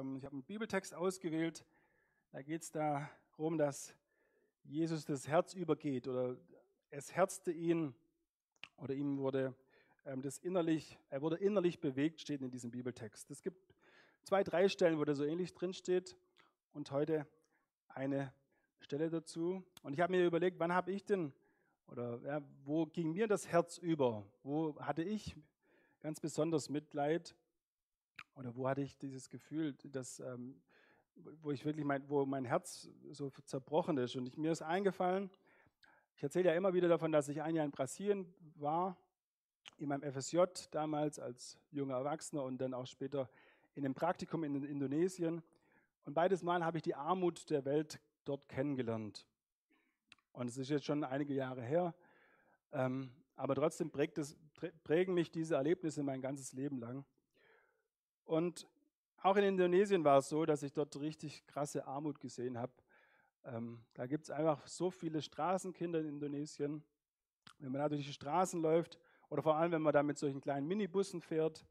Ich habe einen Bibeltext ausgewählt. Da geht es darum, dass Jesus das Herz übergeht oder es herzte ihn oder ihm wurde er wurde innerlich bewegt, steht in diesem Bibeltext. Es gibt 2, 3 Stellen, wo das so ähnlich drin steht und heute eine Stelle dazu. Und ich habe mir überlegt, wann habe ich denn oder ja, wo ging mir das Herz über? Wo hatte ich ganz besonders Mitleid? Oder wo hatte ich dieses Gefühl, dass, wo ich wirklich wo mein Herz so zerbrochen ist? Und mir ist eingefallen, ich erzähle ja immer wieder davon, dass ich ein Jahr in Brasilien war, in meinem FSJ damals als junger Erwachsener und dann auch später in einem Praktikum in Indonesien. Und beides Mal habe ich die Armut der Welt dort kennengelernt. Und es ist jetzt schon einige Jahre her, aber trotzdem prägen mich diese Erlebnisse mein ganzes Leben lang. Und auch in Indonesien war es so, dass ich dort richtig krasse Armut gesehen habe. Da gibt es einfach so viele Straßenkinder in Indonesien. Wenn man da durch die Straßen läuft oder vor allem, wenn man da mit solchen kleinen Minibussen fährt,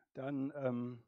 dann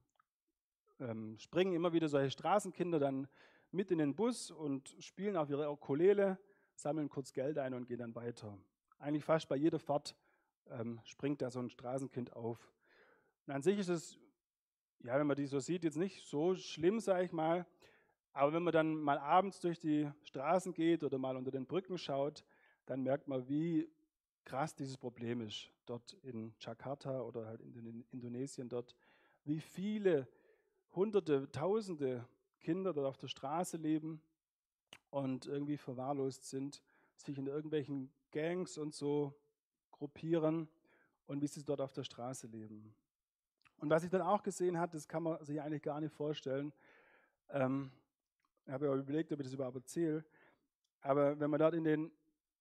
springen immer wieder solche Straßenkinder dann mit in den Bus und spielen auf ihre Ukulele, sammeln kurz Geld ein und gehen dann weiter. Eigentlich fast bei jeder Fahrt springt da so ein Straßenkind auf. Und an sich ist es, ja, wenn man die so sieht, jetzt nicht so schlimm, sage ich mal. Aber wenn man dann mal abends durch die Straßen geht oder mal unter den Brücken schaut, dann merkt man, wie krass dieses Problem ist. Dort in Jakarta oder halt in Indonesien dort, wie viele Hunderte, Tausende Kinder dort auf der Straße leben und irgendwie verwahrlost sind, sich in irgendwelchen Gangs und so gruppieren und wie sie dort auf der Straße leben. Und was ich dann auch gesehen habe, das kann man sich eigentlich gar nicht vorstellen. Ich habe ja überlegt, ob ich das überhaupt erzähle. Aber wenn man dort in den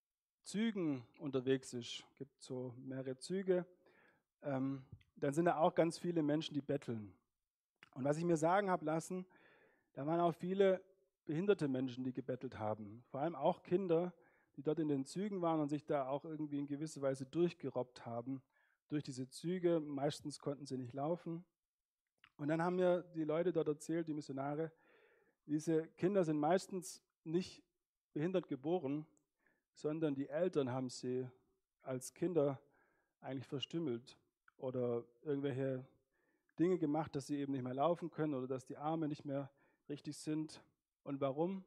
Zügen unterwegs ist, gibt so mehrere Züge, dann sind da auch ganz viele Menschen, die betteln. Und was ich mir sagen habe lassen, da waren auch viele behinderte Menschen, die gebettelt haben. Vor allem auch Kinder, die dort in den Zügen waren und sich da auch irgendwie in gewisser Weise durchgerobbt haben durch diese Züge. Meistens konnten sie nicht laufen. Und dann haben mir die Leute dort erzählt, die Missionare, diese Kinder sind meistens nicht behindert geboren, sondern die Eltern haben sie als Kinder eigentlich verstümmelt oder irgendwelche Dinge gemacht, dass sie eben nicht mehr laufen können oder dass die Arme nicht mehr richtig sind. Und warum?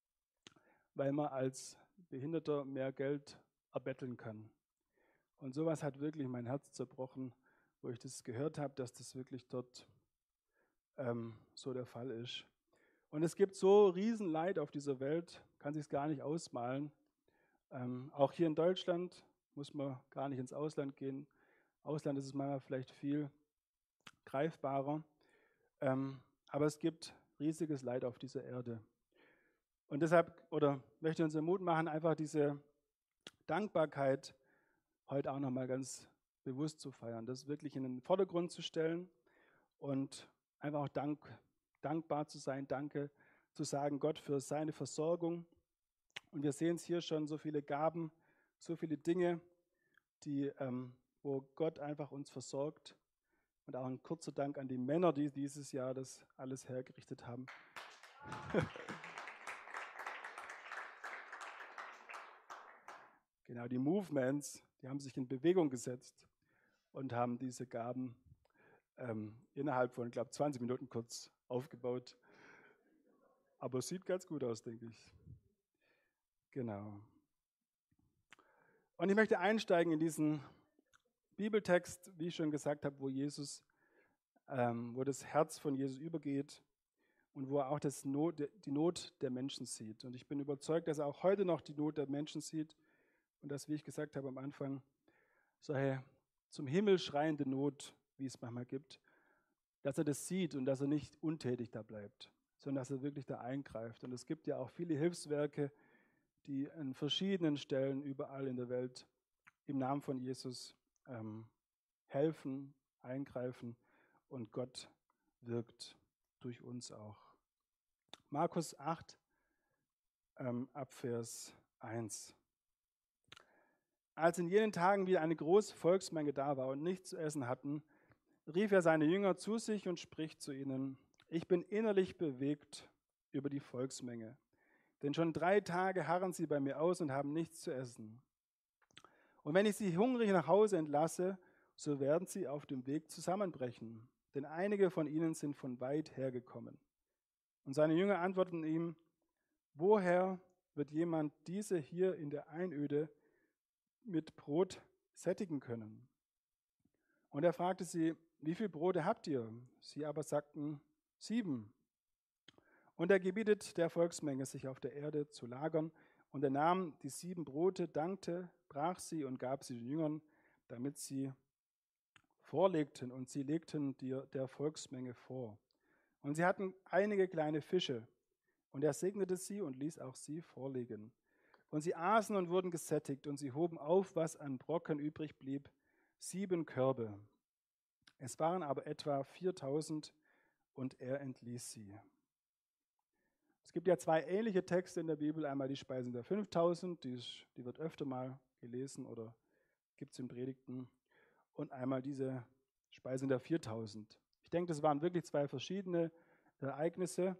Weil man als Behinderter mehr Geld erbetteln kann. Und sowas hat wirklich mein Herz zerbrochen, wo ich das gehört habe, dass das wirklich dort so der Fall ist. Und es gibt so Riesenleid auf dieser Welt, kann sich es gar nicht ausmalen. Auch hier in Deutschland muss man gar nicht ins Ausland gehen. Ausland ist es manchmal vielleicht viel greifbarer. Aber es gibt riesiges Leid auf dieser Erde. Und deshalb, oder möchte uns den Mut machen, einfach diese Dankbarkeit heute auch nochmal ganz bewusst zu feiern, das wirklich in den Vordergrund zu stellen und einfach auch dankbar zu sein, Danke zu sagen Gott für seine Versorgung. Und wir sehen es hier schon, so viele Gaben, so viele Dinge, wo Gott einfach uns versorgt. Und auch ein kurzer Dank an die Männer, die dieses Jahr das alles hergerichtet haben. Genau, die Movements, die haben sich in Bewegung gesetzt und haben diese Gaben innerhalb von, ich glaube, 20 Minuten kurz aufgebaut. Aber es sieht ganz gut aus, denke ich. Genau. Und ich möchte einsteigen in diesen Bibeltext, wie ich schon gesagt habe, wo das Herz von Jesus übergeht und wo er auch die Not der Menschen sieht. Und ich bin überzeugt, dass er auch heute noch die Not der Menschen sieht und dass, wie ich gesagt habe am Anfang, solche zum Himmel schreiende Not, wie es manchmal gibt, dass er das sieht und dass er nicht untätig da bleibt, sondern dass er wirklich da eingreift. Und es gibt ja auch viele Hilfswerke, die an verschiedenen Stellen überall in der Welt im Namen von Jesus helfen, eingreifen und Gott wirkt durch uns auch. Markus 8, ab Vers 1. Als in jenen Tagen wieder eine große Volksmenge da war und nichts zu essen hatten, rief er seine Jünger zu sich und spricht zu ihnen: Ich bin innerlich bewegt über die Volksmenge. Denn schon 3 Tage harren sie bei mir aus und haben nichts zu essen. Und wenn ich sie hungrig nach Hause entlasse, so werden sie auf dem Weg zusammenbrechen. Denn einige von ihnen sind von weit hergekommen. Und seine Jünger antworteten ihm, woher wird jemand diese hier in der Einöde mit Brot sättigen können? Und er fragte sie, wie viel Brote habt ihr? Sie aber sagten, 7. Und er gebietet der Volksmenge, sich auf der Erde zu lagern. Und er nahm die 7 Brote, dankte, brach sie und gab sie den Jüngern, damit sie vorlegten. Und sie legten der Volksmenge vor. Und sie hatten einige kleine Fische. Und er segnete sie und ließ auch sie vorlegen. Und sie aßen und wurden gesättigt. Und sie hoben auf, was an Brocken übrig blieb, 7 Körbe. Es waren aber etwa 4.000 und er entließ sie. Es gibt ja 2 ähnliche Texte in der Bibel. Einmal die Speisung der 5.000, die wird öfter mal gelesen oder gibt es in Predigten. Und einmal diese Speisung der 4.000. Ich denke, das waren wirklich 2 verschiedene Ereignisse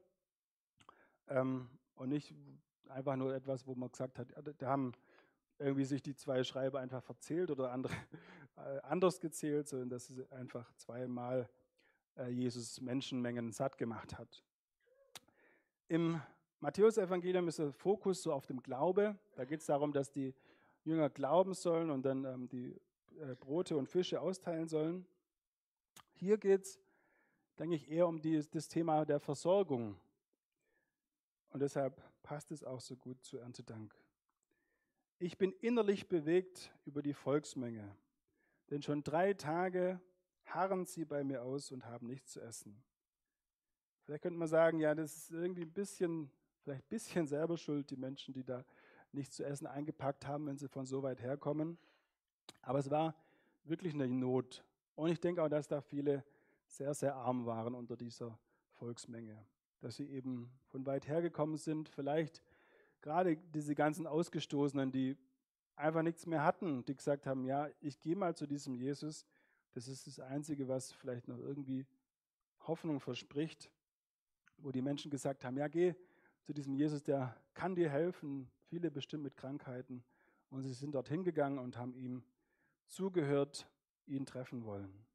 und nicht einfach nur etwas, wo man gesagt hat, da haben irgendwie sich die 2 Schreiber einfach verzählt oder andere anders gezählt, sondern dass es einfach 2-mal Jesus Menschenmengen satt gemacht hat. Im Matthäus-Evangelium ist der Fokus so auf dem Glaube. Da geht es darum, dass die Jünger glauben sollen und dann die Brote und Fische austeilen sollen. Hier geht es, denke ich, eher um das Thema der Versorgung. Und deshalb passt es auch so gut zu Erntedank. Ich bin innerlich bewegt über die Volksmenge, denn schon 3 Tage harren sie bei mir aus und haben nichts zu essen. Vielleicht könnte man sagen, ja, das ist irgendwie vielleicht ein bisschen selber schuld, die Menschen, die da nichts zu essen eingepackt haben, wenn sie von so weit herkommen. Aber es war wirklich eine Not. Und ich denke auch, dass da viele sehr, sehr arm waren unter dieser Volksmenge. Dass sie eben von weit hergekommen sind, vielleicht gerade diese ganzen Ausgestoßenen, die einfach nichts mehr hatten, die gesagt haben, ja, ich gehe mal zu diesem Jesus. Das ist das Einzige, was vielleicht noch irgendwie Hoffnung verspricht, wo die Menschen gesagt haben, ja, geh zu diesem Jesus, der kann dir helfen, viele bestimmt mit Krankheiten. Und sie sind dorthin gegangen und haben ihm zugehört, ihn treffen wollen.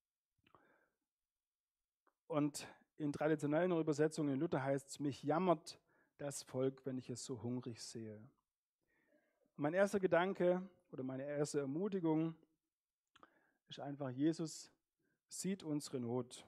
Und in traditionellen Übersetzungen in Luther heißt es, mich jammert das Volk, wenn ich es so hungrig sehe. Mein erster Gedanke oder meine erste Ermutigung ist einfach, Jesus sieht unsere Not.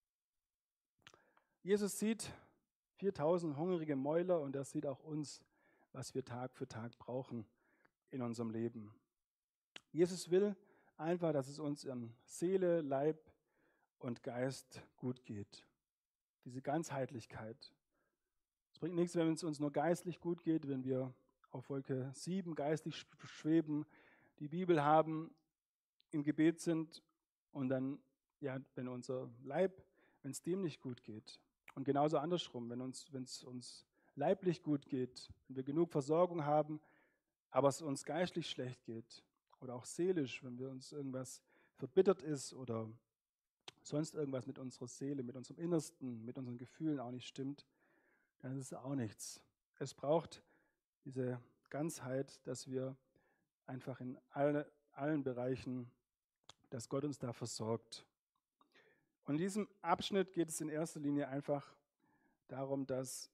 Jesus sieht 4.000 hungrige Mäuler und er sieht auch uns, was wir Tag für Tag brauchen in unserem Leben. Jesus will einfach, dass es uns in Seele, Leib und Geist gut geht. Diese Ganzheitlichkeit. Es bringt nichts, wenn es uns nur geistlich gut geht, wenn wir auf Wolke 7 geistlich schweben, die Bibel haben, im Gebet sind und dann, ja, wenn unser Leib, wenn es dem nicht gut geht. Und genauso andersrum, wenn es uns leiblich gut geht, wenn wir genug Versorgung haben, aber es uns geistlich schlecht geht oder auch seelisch, wenn wir uns irgendwas verbittert ist oder sonst irgendwas mit unserer Seele, mit unserem Innersten, mit unseren Gefühlen auch nicht stimmt, dann ist es auch nichts. Es braucht diese Ganzheit, dass wir einfach in allen Bereichen, dass Gott uns da versorgt. Und in diesem Abschnitt geht es in erster Linie einfach darum, dass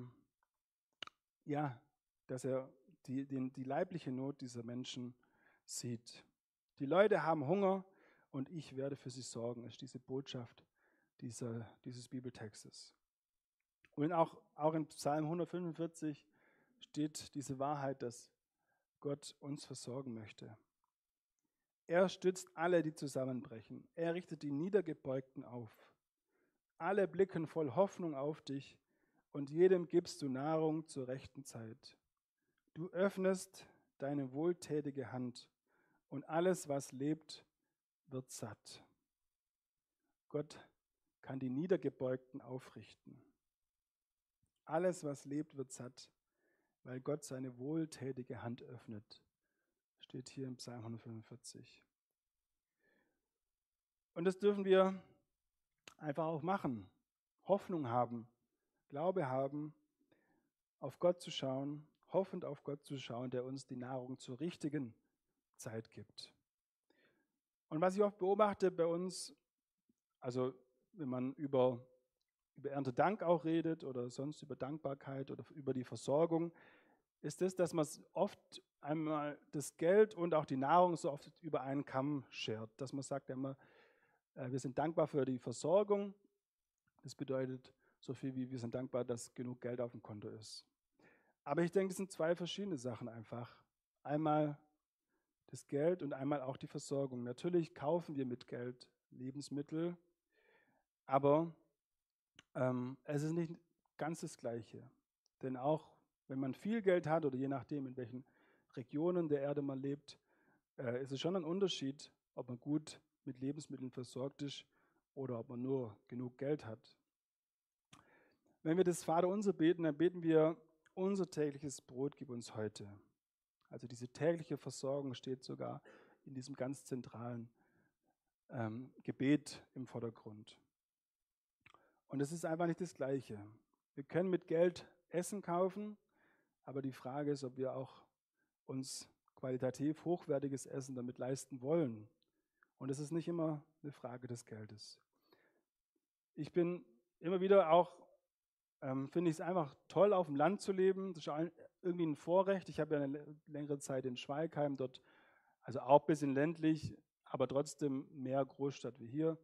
er die leibliche Not dieser Menschen sieht. Die Leute haben Hunger und ich werde für sie sorgen, ist diese Botschaft dieses Bibeltextes. Und auch in Psalm 145 steht diese Wahrheit, dass Gott uns versorgen möchte. Er stützt alle, die zusammenbrechen. Er richtet die Niedergebeugten auf. Alle blicken voll Hoffnung auf dich und jedem gibst du Nahrung zur rechten Zeit. Du öffnest deine wohltätige Hand und alles, was lebt, wird satt. Gott kann die Niedergebeugten aufrichten. Alles, was lebt, wird satt, weil Gott seine wohltätige Hand öffnet. Steht hier im Psalm 145. Und das dürfen wir einfach auch machen. Hoffnung haben, Glaube haben, auf Gott zu schauen, hoffend auf Gott zu schauen, der uns die Nahrung zur richtigen Zeit gibt. Und was ich oft beobachte bei uns, also wenn man über Erntedank auch redet oder sonst über Dankbarkeit oder über die Versorgung, ist es, dass man oft einmal das Geld und auch die Nahrung so oft über einen Kamm schert. Dass man sagt immer, wir sind dankbar für die Versorgung. Das bedeutet so viel wie wir sind dankbar, dass genug Geld auf dem Konto ist. Aber ich denke, das sind zwei verschiedene Sachen einfach. Einmal das Geld und einmal auch die Versorgung. Natürlich kaufen wir mit Geld Lebensmittel, aber es ist nicht ganz das Gleiche. Denn auch wenn man viel Geld hat oder je nachdem, in welchen Regionen der Erde man lebt, ist es schon ein Unterschied, ob man gut mit Lebensmitteln versorgt ist oder ob man nur genug Geld hat. Wenn wir das Vaterunser beten, dann beten wir, unser tägliches Brot gib uns heute. Also diese tägliche Versorgung steht sogar in diesem ganz zentralen Gebet im Vordergrund. Und es ist einfach nicht das Gleiche. Wir können mit Geld Essen kaufen, aber die Frage ist, ob wir auch uns qualitativ hochwertiges Essen damit leisten wollen. Und es ist nicht immer eine Frage des Geldes. Ich bin immer wieder auch, finde ich es einfach toll, auf dem Land zu leben. Das ist irgendwie ein Vorrecht. Ich habe ja eine längere Zeit in Schweigheim, dort, also auch ein bisschen ländlich, aber trotzdem mehr Großstadt wie hier.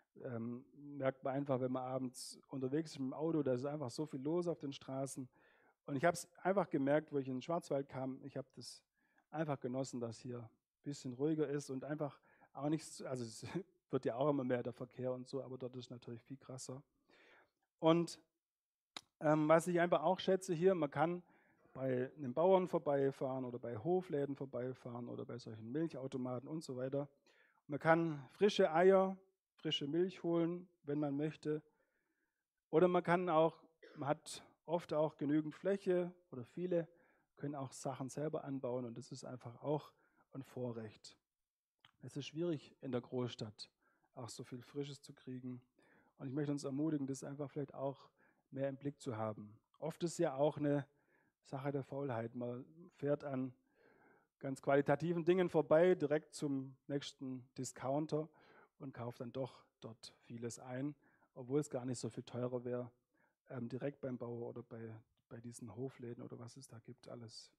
Merkt man einfach, wenn man abends unterwegs ist mit dem Auto, da ist einfach so viel los auf den Straßen. Und ich habe es einfach gemerkt, wo ich in den Schwarzwald kam, ich habe das einfach genossen, dass hier ein bisschen ruhiger ist und einfach auch nichts, also es wird ja auch immer mehr der Verkehr und so, aber dort ist natürlich viel krasser. Und was ich einfach auch schätze hier, man kann bei einem Bauern vorbeifahren oder bei Hofläden vorbeifahren oder bei solchen Milchautomaten und so weiter. Man kann frische Eier, frische Milch holen, wenn man möchte. Oder man hat oft auch genügend Fläche oder viele können auch Sachen selber anbauen und das ist einfach auch ein Vorrecht. Es ist schwierig in der Großstadt auch so viel Frisches zu kriegen. Und ich möchte uns ermutigen, das einfach vielleicht auch mehr im Blick zu haben. Oft ist ja auch eine Sache der Faulheit. Man fährt an ganz qualitativen Dingen vorbei, direkt zum nächsten Discounter und kauft dann doch dort vieles ein, obwohl es gar nicht so viel teurer wäre, direkt beim Bauer oder bei diesen Hofläden oder was es da gibt, alles.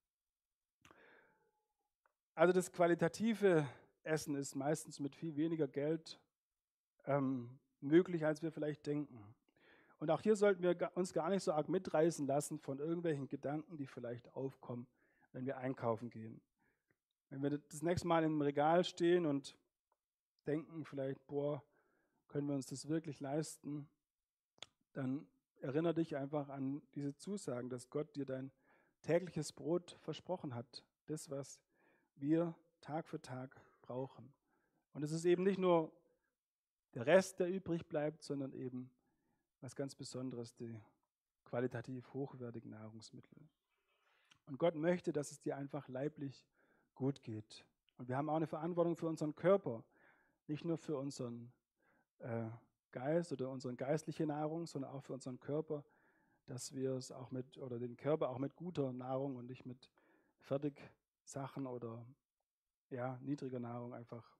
Also das qualitative Essen ist meistens mit viel weniger Geld möglich, als wir vielleicht denken. Und auch hier sollten wir uns gar nicht so arg mitreißen lassen von irgendwelchen Gedanken, die vielleicht aufkommen, wenn wir einkaufen gehen. Wenn wir das nächste Mal im Regal stehen und denken vielleicht, boah, können wir uns das wirklich leisten, dann erinnere dich einfach an diese Zusagen, dass Gott dir dein tägliches Brot versprochen hat. Das, was wir Tag für Tag brauchen. Und es ist eben nicht nur der Rest, der übrig bleibt, sondern eben was ganz Besonderes, die qualitativ hochwertigen Nahrungsmittel. Und Gott möchte, dass es dir einfach leiblich gut geht. Und wir haben auch eine Verantwortung für unseren Körper, nicht nur für unseren Geist oder unsere geistliche Nahrung, sondern auch für unseren Körper, dass wir es auch den Körper auch mit guter Nahrung und nicht mit Fertigsachen oder niedriger Nahrung einfach,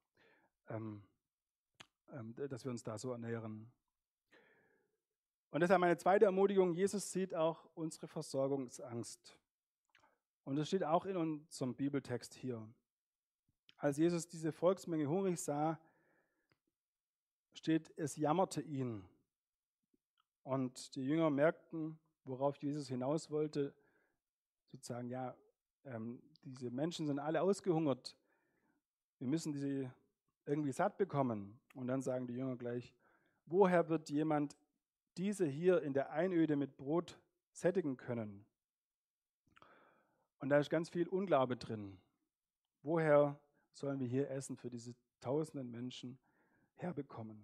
dass wir uns da so ernähren. Und deshalb meine zweite Ermutigung, Jesus sieht auch unsere Versorgungsangst. Und das steht auch in unserem Bibeltext hier. Als Jesus diese Volksmenge hungrig sah, steht, es jammerte ihn. Und die Jünger merkten, worauf Jesus hinaus wollte, sozusagen, diese Menschen sind alle ausgehungert. Wir müssen sie irgendwie satt bekommen. Und dann sagen die Jünger gleich, woher wird jemand diese hier in der Einöde mit Brot sättigen können? Und da ist ganz viel Unglaube drin. Woher sollen wir hier Essen für diese tausenden Menschen herbekommen?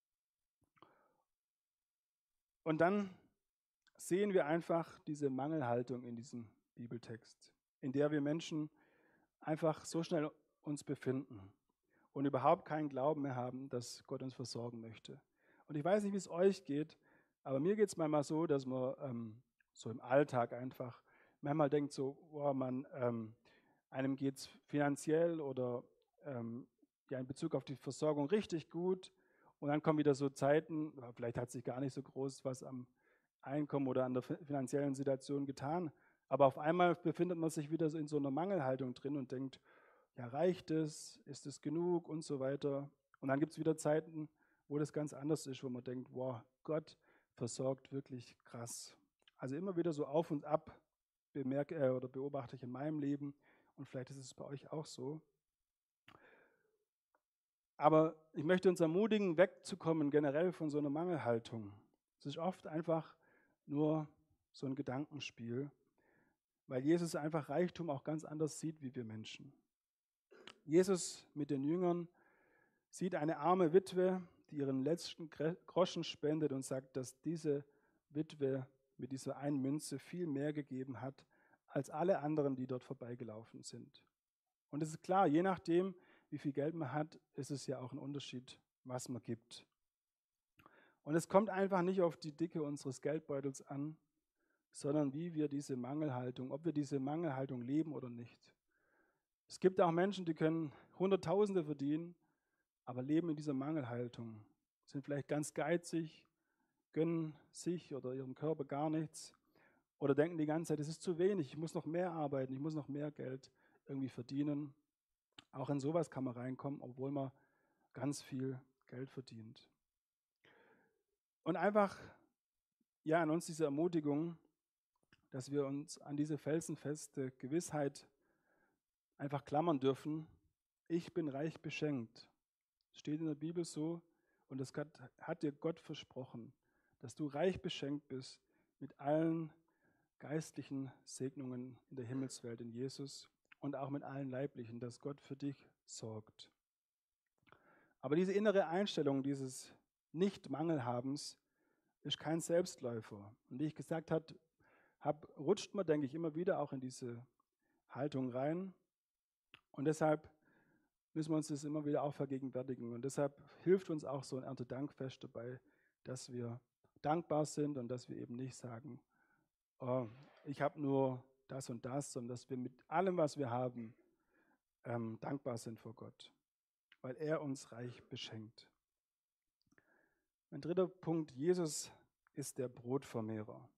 Und dann sehen wir einfach diese Mangelhaltung in diesem Bibeltext, in der wir Menschen einfach so schnell uns befinden und überhaupt keinen Glauben mehr haben, dass Gott uns versorgen möchte. Und ich weiß nicht, wie es euch geht, Aber mir geht es manchmal so, dass man so im Alltag einfach manchmal denkt so, boah, einem geht es finanziell oder ja, in Bezug auf die Versorgung richtig gut. Und dann kommen wieder so Zeiten, vielleicht hat sich gar nicht so groß was am Einkommen oder an der finanziellen Situation getan. Aber auf einmal befindet man sich wieder so in so einer Mangelhaltung drin und denkt, ja, reicht es? Ist es genug? Und so weiter. Und dann gibt es wieder Zeiten, wo das ganz anders ist, wo man denkt, wow, Gott versorgt wirklich krass. Also immer wieder so auf und ab bemerke oder beobachte ich in meinem Leben und vielleicht ist es bei euch auch so. Aber ich möchte uns ermutigen, wegzukommen generell von so einer Mangelhaltung. Es ist oft einfach nur so ein Gedankenspiel, weil Jesus einfach Reichtum auch ganz anders sieht wie wir Menschen. Jesus mit den Jüngern sieht eine arme Witwe, die ihren letzten Groschen spendet und sagt, dass diese Witwe mit dieser einen Münze viel mehr gegeben hat als alle anderen, die dort vorbeigelaufen sind. Und es ist klar, je nachdem, wie viel Geld man hat, ist es ja auch ein Unterschied, was man gibt. Und es kommt einfach nicht auf die Dicke unseres Geldbeutels an, sondern wie wir diese Mangelhaltung, ob wir diese Mangelhaltung leben oder nicht. Es gibt auch Menschen, die können Hunderttausende verdienen, aber leben in dieser Mangelhaltung, sind vielleicht ganz geizig, gönnen sich oder ihrem Körper gar nichts oder denken die ganze Zeit, es ist zu wenig, ich muss noch mehr arbeiten, ich muss noch mehr Geld irgendwie verdienen. Auch in sowas kann man reinkommen, obwohl man ganz viel Geld verdient. Und einfach, ja, an uns diese Ermutigung, dass wir uns an diese felsenfeste Gewissheit einfach klammern dürfen. Ich bin reich beschenkt. Steht in der Bibel so und das hat dir Gott versprochen, dass du reich beschenkt bist mit allen geistlichen Segnungen in der Himmelswelt in Jesus und auch mit allen leiblichen, dass Gott für dich sorgt. Aber diese innere Einstellung dieses Nicht-Mangelhabens ist kein Selbstläufer. Und wie ich gesagt habe, rutscht man, denke ich, immer wieder auch in diese Haltung rein. Und deshalb müssen wir uns das immer wieder auch vergegenwärtigen. Und deshalb hilft uns auch so ein Erntedankfest dabei, dass wir dankbar sind und dass wir eben nicht sagen, oh, ich habe nur das und das, sondern dass wir mit allem, was wir haben, dankbar sind vor Gott, weil er uns reich beschenkt. Mein dritter Punkt, Jesus ist der Brotvermehrer.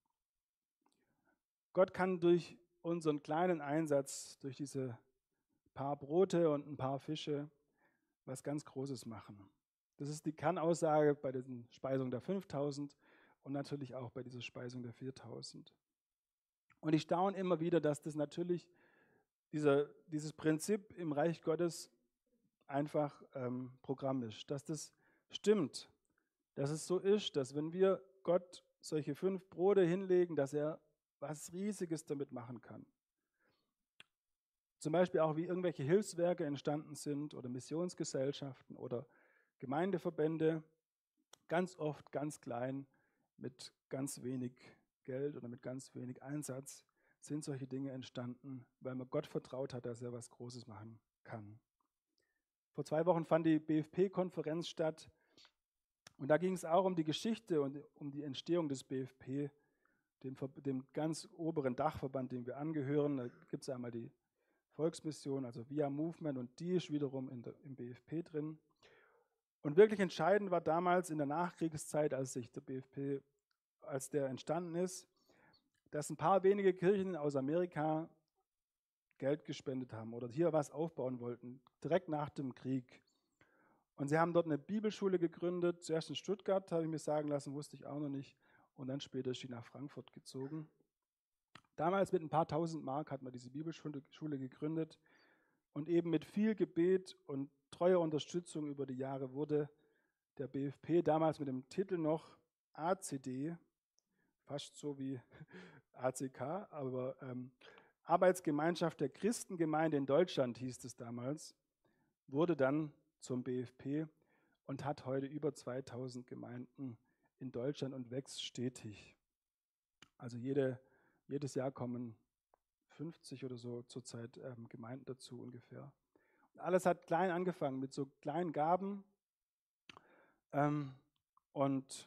Gott kann durch unseren kleinen Einsatz, durch diese paar Brote und ein paar Fische, was ganz Großes machen. Das ist die Kernaussage bei der Speisung der 5000 und natürlich auch bei dieser Speisung der 4000. Und ich staune immer wieder, dass das natürlich dieses Prinzip im Reich Gottes einfach Programm ist, dass das stimmt, dass es so ist, dass wenn wir Gott solche 5 Brote hinlegen, dass er was Riesiges damit machen kann. Zum Beispiel auch, wie irgendwelche Hilfswerke entstanden sind oder Missionsgesellschaften oder Gemeindeverbände, ganz oft ganz klein, mit ganz wenig Geld oder mit ganz wenig Einsatz sind solche Dinge entstanden, weil man Gott vertraut hat, dass er was Großes machen kann. Vor 2 Wochen fand die BFP-Konferenz statt und da ging es auch um die Geschichte und um die Entstehung des BFP, dem ganz oberen Dachverband, dem wir angehören. Da gibt es einmal die Volksmission, also Via Movement, und die ist wiederum im BFP drin. Und wirklich entscheidend war damals in der Nachkriegszeit, als der entstanden ist, dass ein paar wenige Kirchen aus Amerika Geld gespendet haben oder hier was aufbauen wollten, direkt nach dem Krieg. Und sie haben dort eine Bibelschule gegründet, zuerst in Stuttgart, habe ich mir sagen lassen, wusste ich auch noch nicht, und dann später ist sie nach Frankfurt gezogen. Damals mit ein paar tausend Mark hat man diese Bibelschule gegründet und eben mit viel Gebet und treuer Unterstützung über die Jahre wurde der BFP damals mit dem Titel noch ACD, fast so wie ACK, aber Arbeitsgemeinschaft der Christengemeinde in Deutschland hieß es damals, wurde dann zum BFP und hat heute über 2000 Gemeinden in Deutschland und wächst stetig. Also jedes Jahr kommen 50 oder so zurzeit Gemeinden dazu ungefähr. Und alles hat klein angefangen mit so kleinen Gaben und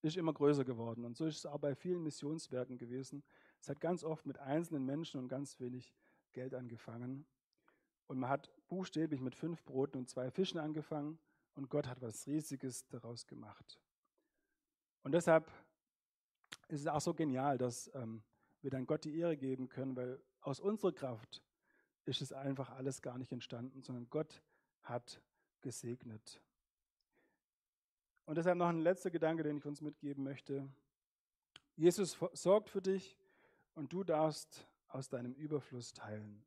ist immer größer geworden. Und so ist es auch bei vielen Missionswerken gewesen. Es hat ganz oft mit einzelnen Menschen und ganz wenig Geld angefangen. Und man hat buchstäblich mit 5 Broten und 2 Fischen angefangen und Gott hat was Riesiges daraus gemacht. Und deshalb ist es auch so genial, dass wir dann Gott die Ehre geben können, weil aus unserer Kraft ist es einfach alles gar nicht entstanden, sondern Gott hat gesegnet. Und deshalb noch ein letzter Gedanke, den ich uns mitgeben möchte. Jesus sorgt für dich und du darfst aus deinem Überfluss teilen.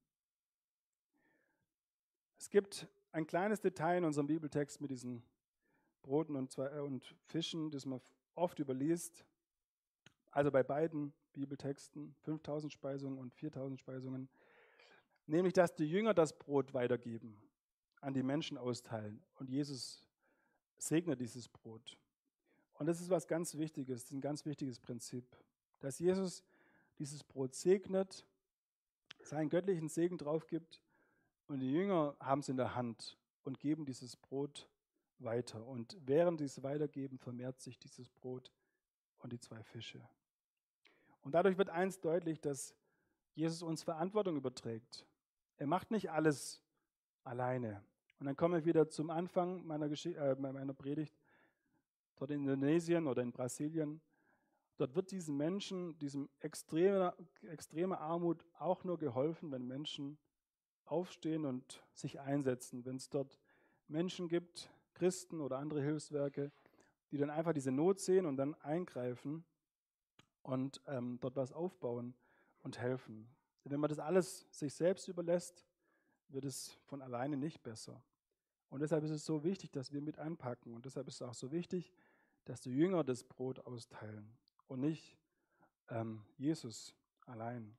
Es gibt ein kleines Detail in unserem Bibeltext mit diesen Broten und Fischen, das man oft überliest. Also bei beiden Bibeltexten, 5000 Speisungen und 4000 Speisungen, nämlich dass die Jünger das Brot weitergeben, an die Menschen austeilen und Jesus segnet dieses Brot. Und das ist was ganz Wichtiges, das ist ein ganz wichtiges Prinzip, dass Jesus dieses Brot segnet, seinen göttlichen Segen drauf gibt und die Jünger haben es in der Hand und geben dieses Brot weiter. Und während sie es weitergeben, vermehrt sich dieses Brot und die 2 Fische. Und dadurch wird eins deutlich, dass Jesus uns Verantwortung überträgt. Er macht nicht alles alleine. Und dann komme ich wieder zum Anfang meiner Predigt, dort in Indonesien oder in Brasilien. Dort wird diesen Menschen, diesem extremer Armut auch nur geholfen, wenn Menschen aufstehen und sich einsetzen. Wenn es dort Menschen gibt, Christen oder andere Hilfswerke, die dann einfach diese Not sehen und dann eingreifen und dort was aufbauen und helfen. Denn wenn man das alles sich selbst überlässt, wird es von alleine nicht besser. Und deshalb ist es so wichtig, dass wir mit anpacken. Und deshalb ist es auch so wichtig, dass die Jünger das Brot austeilen und nicht Jesus allein.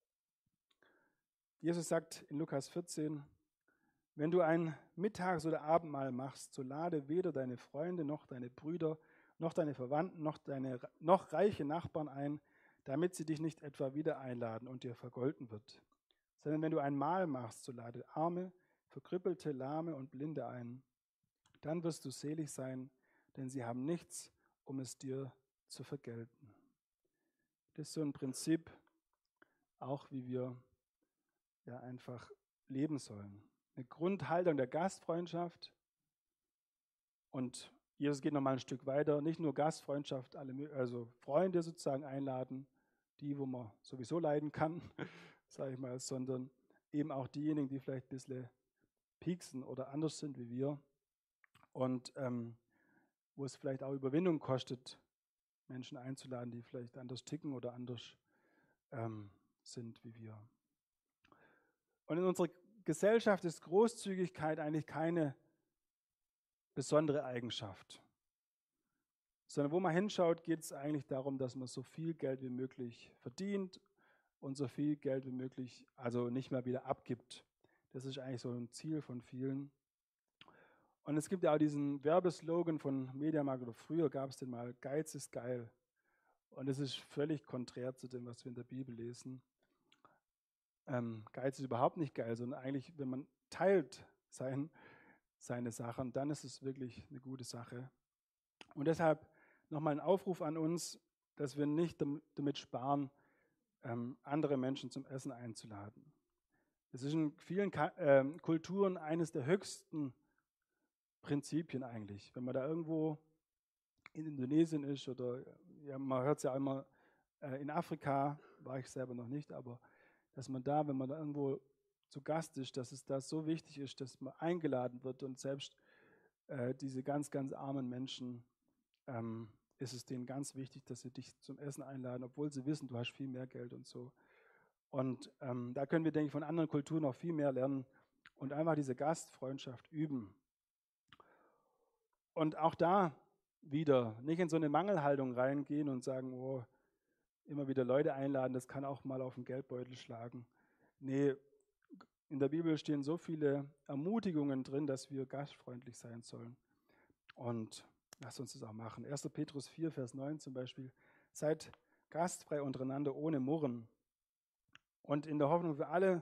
Jesus sagt in Lukas 14, wenn du ein Mittags- oder Abendmahl machst, so lade weder deine Freunde noch deine Brüder noch deine Verwandten noch reiche Nachbarn ein, damit sie dich nicht etwa wieder einladen und dir vergolten wird. Sondern wenn du ein Mahl machst, so lade Arme, Verkrüppelte, Lahme und Blinde ein. Dann wirst du selig sein, denn sie haben nichts, um es dir zu vergelten. Das ist so ein Prinzip, auch wie wir ja einfach leben sollen. Eine Grundhaltung der Gastfreundschaft. Und Jesus geht nochmal ein Stück weiter, nicht nur Gastfreundschaft, also Freunde sozusagen einladen, die, wo man sowieso leiden kann, sage ich mal, sondern eben auch diejenigen, die vielleicht ein bisschen pieksen oder anders sind wie wir und wo es vielleicht auch Überwindung kostet, Menschen einzuladen, die vielleicht anders ticken oder anders sind wie wir. Und in unserer Gesellschaft ist Großzügigkeit eigentlich keine besondere Eigenschaft, sondern wo man hinschaut, geht es eigentlich darum, dass man so viel Geld wie möglich verdient und so viel Geld wie möglich also nicht mehr wieder abgibt. Das ist eigentlich so ein Ziel von vielen. Und es gibt ja auch diesen Werbeslogan von Mediamarkt, oder früher gab es den mal, Geiz ist geil. Und das ist völlig konträr zu dem, was wir in der Bibel lesen. Geiz ist überhaupt nicht geil, sondern eigentlich, wenn man teilt seine Sachen, dann ist es wirklich eine gute Sache. Und deshalb nochmal ein Aufruf an uns, dass wir nicht damit sparen, andere Menschen zum Essen einzuladen. Das ist in vielen Kulturen eines der höchsten Prinzipien eigentlich. Wenn man da irgendwo in Indonesien ist oder ja, man hört es ja immer in Afrika, war ich selber noch nicht, aber dass man da, wenn man da irgendwo zu Gast ist, dass es da so wichtig ist, dass man eingeladen wird und selbst diese ganz, ganz armen Menschen ist es denen ganz wichtig, dass sie dich zum Essen einladen, obwohl sie wissen, du hast viel mehr Geld und so. Und da können wir, denke ich, von anderen Kulturen noch viel mehr lernen und einfach diese Gastfreundschaft üben. Und auch da wieder nicht in so eine Mangelhaltung reingehen und sagen, oh, immer wieder Leute einladen, das kann auch mal auf den Geldbeutel schlagen. Nee, in der Bibel stehen so viele Ermutigungen drin, dass wir gastfreundlich sein sollen. Und lasst uns das auch machen. 1. Petrus 4, Vers 9 zum Beispiel. Seid gastfrei untereinander ohne Murren. Und in der Hoffnung für alle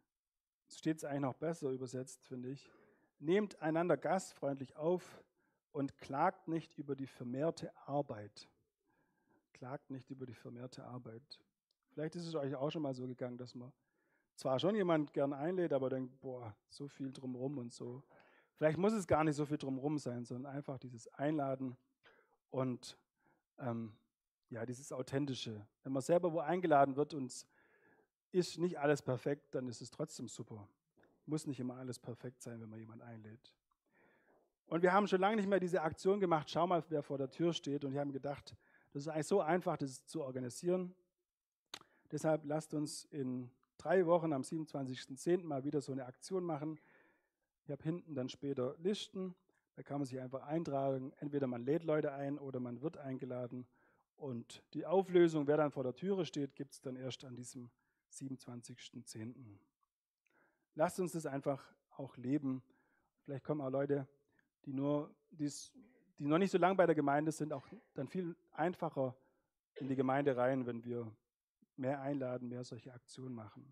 steht es eigentlich noch besser übersetzt, finde ich. Nehmt einander gastfreundlich auf und klagt nicht über die vermehrte Arbeit. Klagt nicht über die vermehrte Arbeit. Vielleicht ist es euch auch schon mal so gegangen, dass man zwar schon jemand gern einlädt, aber denkt, boah, so viel drumherum und so. Vielleicht muss es gar nicht so viel drumherum sein, sondern einfach dieses Einladen und dieses Authentische. Wenn man selber wo eingeladen wird und es ist nicht alles perfekt, dann ist es trotzdem super. Muss nicht immer alles perfekt sein, wenn man jemanden einlädt. Und wir haben schon lange nicht mehr diese Aktion gemacht, schau mal, wer vor der Tür steht. Und wir haben gedacht, das ist eigentlich so einfach, das zu organisieren. Deshalb lasst uns in 3 Wochen am 27.10. mal wieder so eine Aktion machen. Ich habe hinten dann später Listen, da kann man sich einfach eintragen. Entweder man lädt Leute ein oder man wird eingeladen. Und die Auflösung, wer dann vor der Türe steht, gibt es dann erst an diesem 27.10. Lasst uns das einfach auch leben. Vielleicht kommen auch Leute, die noch nicht so lange bei der Gemeinde sind, auch dann viel einfacher in die Gemeinde rein, wenn wir mehr einladen, mehr solche Aktionen machen.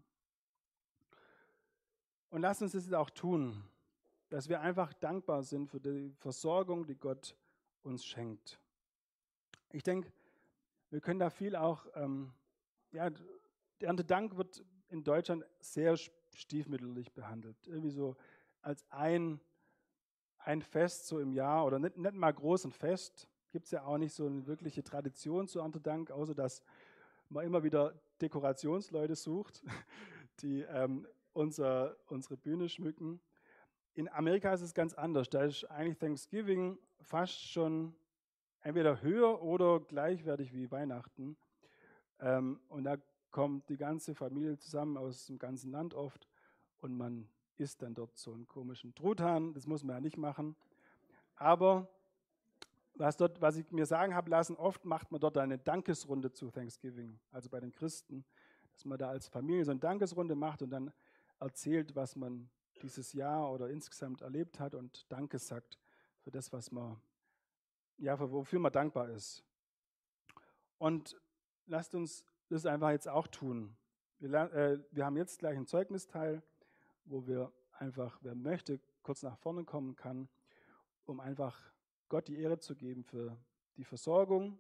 Und lasst uns das auch tun, dass wir einfach dankbar sind für die Versorgung, die Gott uns schenkt. Ich denke, wir können da viel auch, der Erntedank wird in Deutschland sehr stiefmütterlich behandelt. Irgendwie so als ein Fest so im Jahr oder nicht mal groß ein Fest. Gibt es ja auch nicht so eine wirkliche Tradition zu Erntedank, außer dass man immer wieder Dekorationsleute sucht, die unsere Bühne schmücken. In Amerika ist es ganz anders. Da ist eigentlich Thanksgiving fast schon entweder höher oder gleichwertig wie Weihnachten. Und da kommt die ganze Familie zusammen aus dem ganzen Land oft und man isst dann dort so einen komischen Truthahn. Das muss man ja nicht machen. Aber was ich mir sagen habe lassen, oft macht man dort eine Dankesrunde zu Thanksgiving, also bei den Christen, dass man da als Familie so eine Dankesrunde macht und dann erzählt, was man dieses Jahr oder insgesamt erlebt hat und Danke sagt für das, wofür man dankbar ist. Und lasst uns das einfach jetzt auch tun. Wir haben jetzt gleich einen Zeugnisteil, wo wir einfach, wer möchte, kurz nach vorne kommen kann, um einfach Gott die Ehre zu geben für die Versorgung.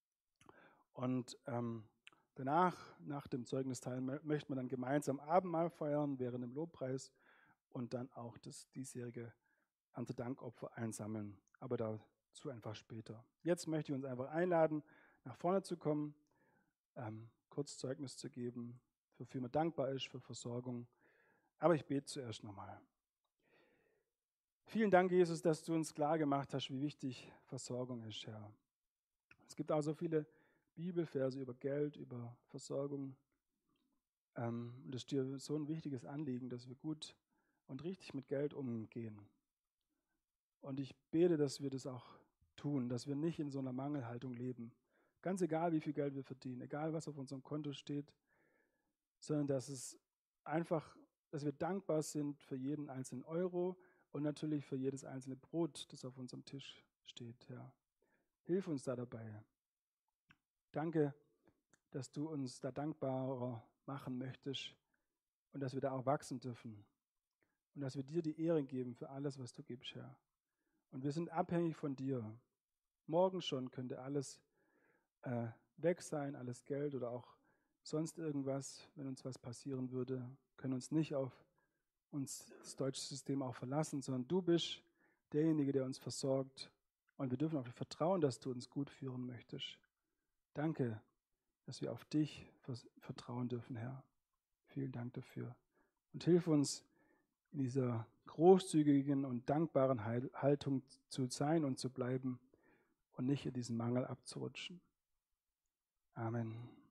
Und danach, nach dem Zeugnisteil, möchte man dann gemeinsam Abendmahl feiern während dem Lobpreis und dann auch das diesjährige Erntedankopfer einsammeln. Aber dazu einfach später. Jetzt möchte ich uns einfach einladen, nach vorne zu kommen, kurz Zeugnis zu geben, wofür man dankbar ist, für Versorgung. Aber ich bete zuerst nochmal. Vielen Dank, Jesus, dass du uns klar gemacht hast, wie wichtig Versorgung ist, Herr. Es gibt auch so viele Bibelverse über Geld, über Versorgung. Und es ist dir so ein wichtiges Anliegen, dass wir gut und richtig mit Geld umgehen. Und ich bete, dass wir das auch tun, dass wir nicht in so einer Mangelhaltung leben. Ganz egal, wie viel Geld wir verdienen, egal, was auf unserem Konto steht, sondern dass wir dankbar sind für jeden einzelnen Euro und natürlich für jedes einzelne Brot, das auf unserem Tisch steht, Herr. Hilf uns da dabei. Danke, dass du uns da dankbarer machen möchtest und dass wir da auch wachsen dürfen und dass wir dir die Ehre geben für alles, was du gibst, Herr. Und wir sind abhängig von dir. Morgen schon könnte alles weg sein, alles Geld oder auch sonst irgendwas, wenn uns was passieren würde, können uns nicht auf das deutsche System auch verlassen, sondern du bist derjenige, der uns versorgt. Und wir dürfen auch vertrauen, dass du uns gut führen möchtest. Danke, dass wir auf dich vertrauen dürfen, Herr. Vielen Dank dafür. Und hilf uns, in dieser großzügigen und dankbaren Haltung zu sein und zu bleiben und nicht in diesen Mangel abzurutschen. Amen.